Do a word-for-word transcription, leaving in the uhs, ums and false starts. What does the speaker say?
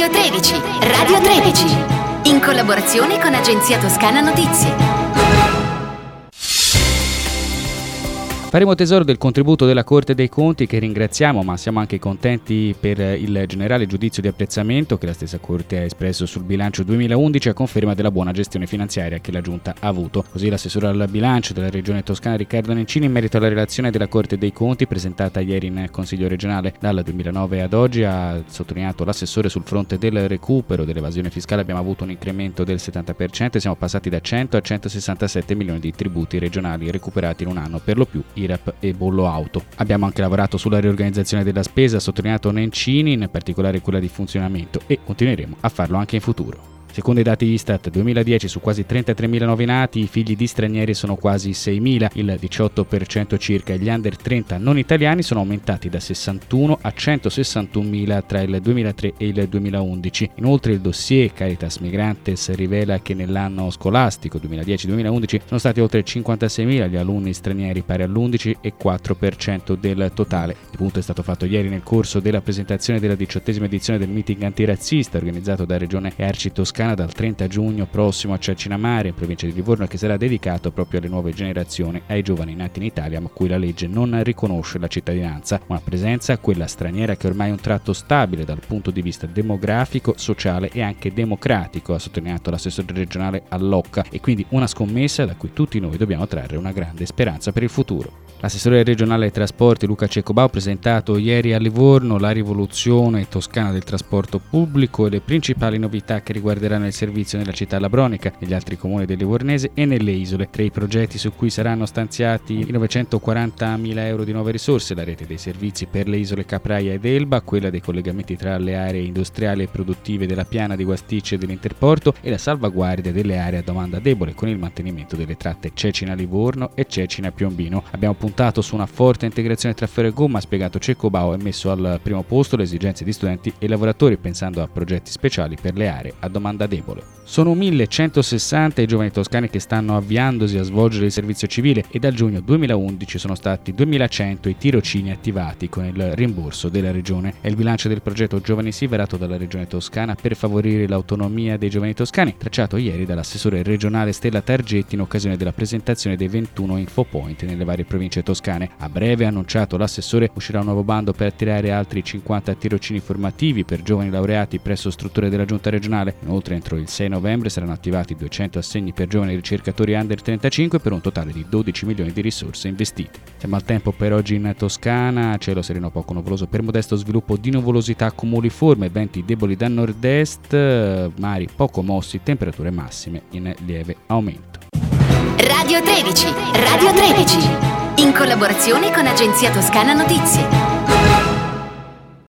Radio tredici, Radio tredici, in collaborazione con Agenzia Toscana Notizie. Faremo tesoro del contributo della Corte dei Conti, che ringraziamo, ma siamo anche contenti per il generale giudizio di apprezzamento che la stessa Corte ha espresso sul bilancio duemilaundici a conferma della buona gestione finanziaria che la Giunta ha avuto. Così l'assessore al bilancio della Regione Toscana Riccardo Nencini, in merito alla relazione della Corte dei Conti presentata ieri in Consiglio regionale, dal duemilanove ad oggi, ha sottolineato l'assessore: sul fronte del recupero dell'evasione fiscale abbiamo avuto un incremento del settanta per cento e siamo passati da cento a centosessantasette milioni di tributi regionali recuperati in un anno, per lo più I R A P e bollo auto. Abbiamo anche lavorato sulla riorganizzazione della spesa, ha sottolineato Nencini, in particolare quella di funzionamento, e continueremo a farlo anche in futuro. Secondo i dati Istat duemiladieci, su quasi trentatremila nuovi nati, i figli di stranieri sono quasi seimila, il diciotto per cento circa. Gli under trenta non italiani sono aumentati da sessantuno a centosessantunomila tra il duemilatré e il duemilaundici. Inoltre il dossier Caritas Migrantes rivela che nell'anno scolastico duemiladieci duemilaundici sono stati oltre cinquantaseimila gli alunni stranieri, pari all'undici virgola quattro per cento del totale. Il punto è stato fatto ieri nel corso della presentazione della diciottesima edizione del meeting antirazzista organizzato da Regione e Arci Toscana dal trenta giugno prossimo a Cercinamare, in provincia di Livorno, che sarà dedicato proprio alle nuove generazioni, ai giovani nati in Italia ma a cui la legge non riconosce la cittadinanza. Una presenza, quella straniera, che ormai è un tratto stabile dal punto di vista demografico, sociale e anche democratico, ha sottolineato l'assessore regionale Allocca, e quindi una scommessa da cui tutti noi dobbiamo trarre una grande speranza per il futuro. L'assessore regionale ai trasporti Luca Cecobau ha presentato ieri a Livorno la rivoluzione toscana del trasporto pubblico e le principali novità che riguarderanno il servizio nella città labronica, negli altri comuni del Livornese e nelle isole. Tra i progetti su cui saranno stanziati i novecentoquarantamila euro di nuove risorse: la rete dei servizi per le isole Capraia ed Elba, quella dei collegamenti tra le aree industriali e produttive della Piana di Guasticce e dell'Interporto, e la salvaguardia delle aree a domanda debole con il mantenimento delle tratte Cecina-Livorno e Cecina-Piombino. Abbiamo puntato su una forte integrazione tra ferro e gomma, ha spiegato Cecobau, e messo al primo posto le esigenze di studenti e lavoratori, pensando a progetti speciali per le aree a domanda debole. Sono millecentosessanta i giovani toscani che stanno avviandosi a svolgere il servizio civile, e dal giugno duemilaundici sono stati duemilacento i tirocini attivati con il rimborso della regione. È il bilancio del progetto Giovani Sì, varato dalla regione toscana per favorire l'autonomia dei giovani toscani, tracciato ieri dall'assessore regionale Stella Targetti in occasione della presentazione dei ventuno infopoint nelle varie province toscane. A breve, ha annunciato l'assessore, uscirà un nuovo bando per attirare altri cinquanta tirocini formativi per giovani laureati presso strutture della giunta regionale. Inoltre, entro il sei novembre saranno attivati duecento assegni per giovani ricercatori under trentacinque per un totale di dodici milioni di risorse investite. Siamo al tempo per oggi in Toscana: cielo sereno poco nuvoloso per modesto sviluppo di nuvolosità cumuliforme, venti deboli da nord-est, mari poco mossi, temperature massime in lieve aumento. Radio tredici, Radio tredici, in collaborazione con Agenzia Toscana Notizie.